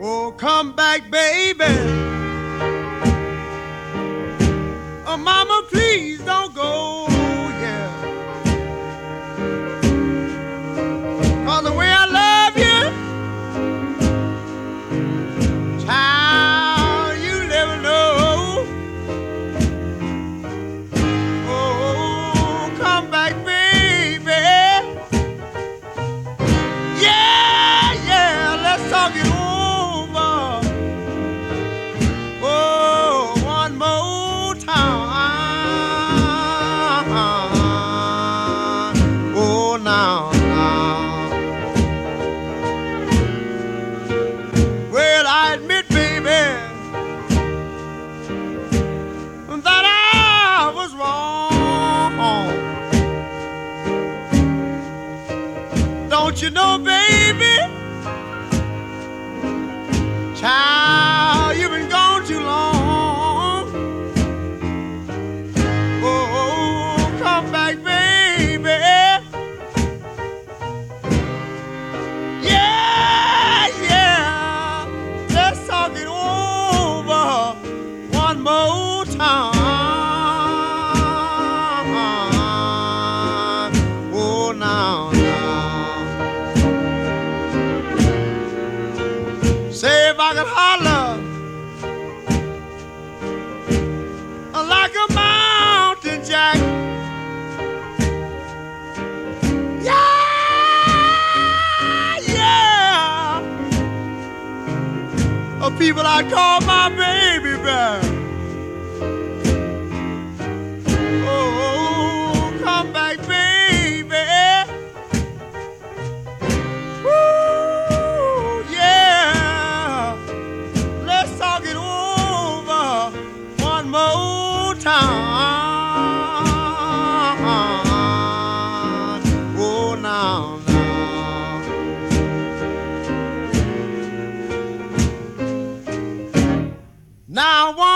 Oh, come back, baby. Oh, mama, please don't go. Yeah. 'Cause the way I love you, child, you never know. Oh, come back, baby. Yeah, yeah, let's talk it over. Oh, one more time. Oh, now, now. Well, I admit, baby, that I was wrong. Don't you know, baby? Child, you've been gone too long. Oh, come back, baby. Yeah, yeah. Let's talk it over one more time. Oh, now, now. Say if I could holler like a mountain jack. Yeah, yeah. Of people I call my baby back. Oh, come back, baby. Woo, yeah. Let's talk it over one more time. Oh, now, now. Now, one.